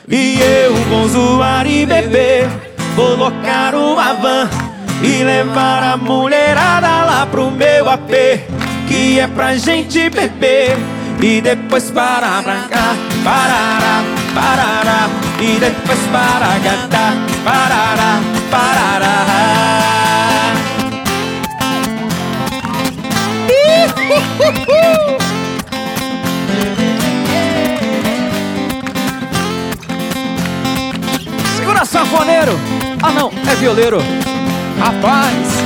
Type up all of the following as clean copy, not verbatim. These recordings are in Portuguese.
E eu vou zoar e beber, colocar uma van e levar a mulherada lá pro meu AP, que é pra gente beber e depois parar pra cá, parará, parará, e depois para gadar, parará, parará. Segura, sanfoneiro! Ah não, é violeiro. Rapaz,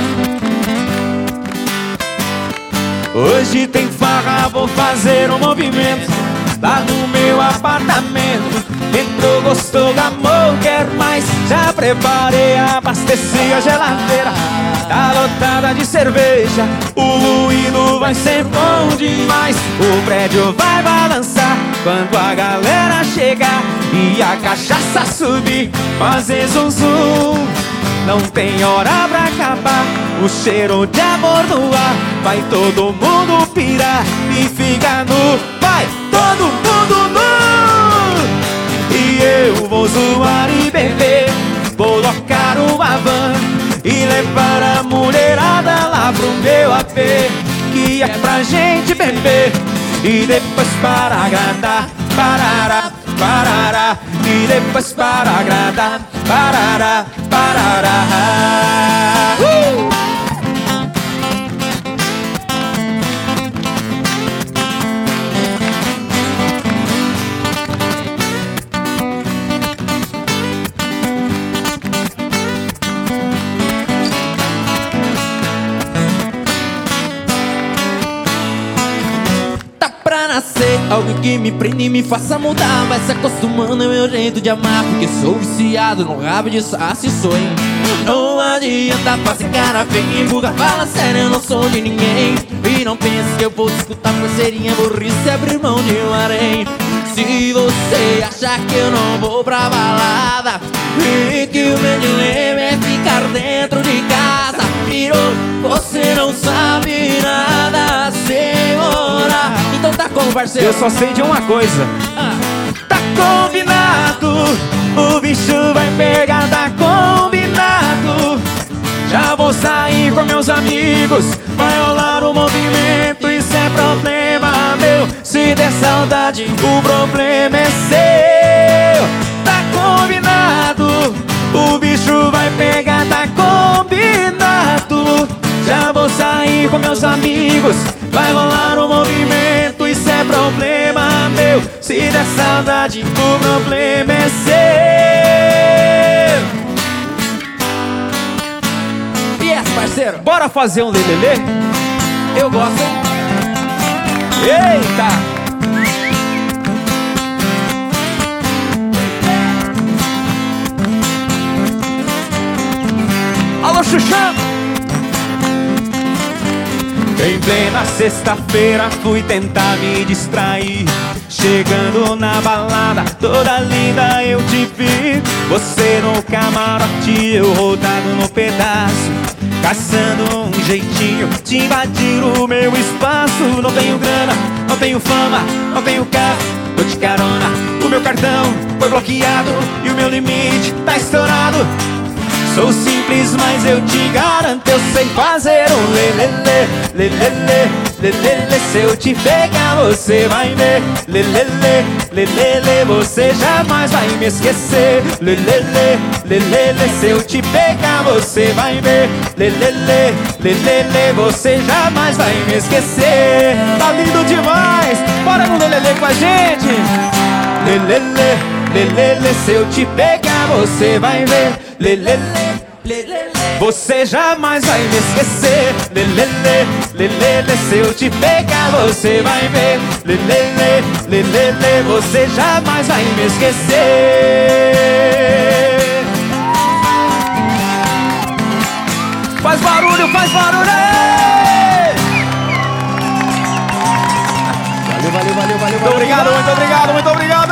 hoje tem farra, vou fazer um movimento lá no meu apartamento. Entrou, gostou, amor, quer mais. Já preparei, abasteci a geladeira, tá lotada de cerveja. O ruído vai ser bom demais. O prédio vai balançar quando a galera chegar e a cachaça subir, fazer zum zum. Não tem hora pra acabar, o cheiro de amor no ar. Vai todo mundo pirar e ficar nu. Vai todo mundo nu. E eu vou zoar e beber, colocar uma van e levar a mulherada lá pro meu AP, que é pra gente beber e depois para agradar, parará, parará, e depois para agradar, parará, parará. Algo que me prende e me faça mudar, vai se acostumando, é meu jeito de amar, porque sou viciado no rabo de saci sonho. Não adianta fazer cara feia, buga, fala sério, eu não sou de ninguém. E não pense que eu vou escutar parceirinha, burrice, abrir mão de um harém. Se você achar que eu não vou pra balada e que o meu dilema é ficar dentro de casa, virou, você não sabe nada, senhora. Então tá como, parceiro? Eu só sei de uma coisa, tá combinado, o bicho vai pegar, tá combinado. Já vou sair com meus amigos, vai rolar um movimento, isso é problema meu. Se der saudade, o problema é seu. Tá combinado, o bicho vai pegar, tá combinado. Já vou sair com meus amigos, vai rolar um movimento, isso é problema meu. Se der saudade, o problema é seu. Parceiro, bora fazer um lelelê? Eu gosto, hein? Eita! Alô, Xuxã! Em plena sexta-feira fui tentar me distrair, chegando na balada, toda linda eu te vi. Você no camarote, eu rodado no pedaço, caçando um jeitinho de invadir o meu espaço. Não tenho grana, não tenho fama, não tenho carro, tô de carona, o meu cartão foi bloqueado e o meu limite tá estourado. Sou simples, mas eu te garanto, eu sei fazer um lelelê, lelelê, lelelê. Se eu te pegar, você vai ver, lelelê, lelelê. Você jamais vai me esquecer, lelelê, lelelê. Se eu te pegar, você vai ver, lelelê, lelelê. Você jamais vai me esquecer. Tá lindo demais, bora no lelelê com a gente. Lelelê, lelelê. Se eu te pegar, você vai ver, lelelê, lelelê. Você jamais vai me esquecer, lelelê, lelelê. Se eu te pegar, você vai ver, lelelê, lelelê. Você jamais vai me esquecer. Faz barulho, faz barulho! Valeu, valeu, valeu, valeu. Muito obrigado, muito obrigado, muito obrigado.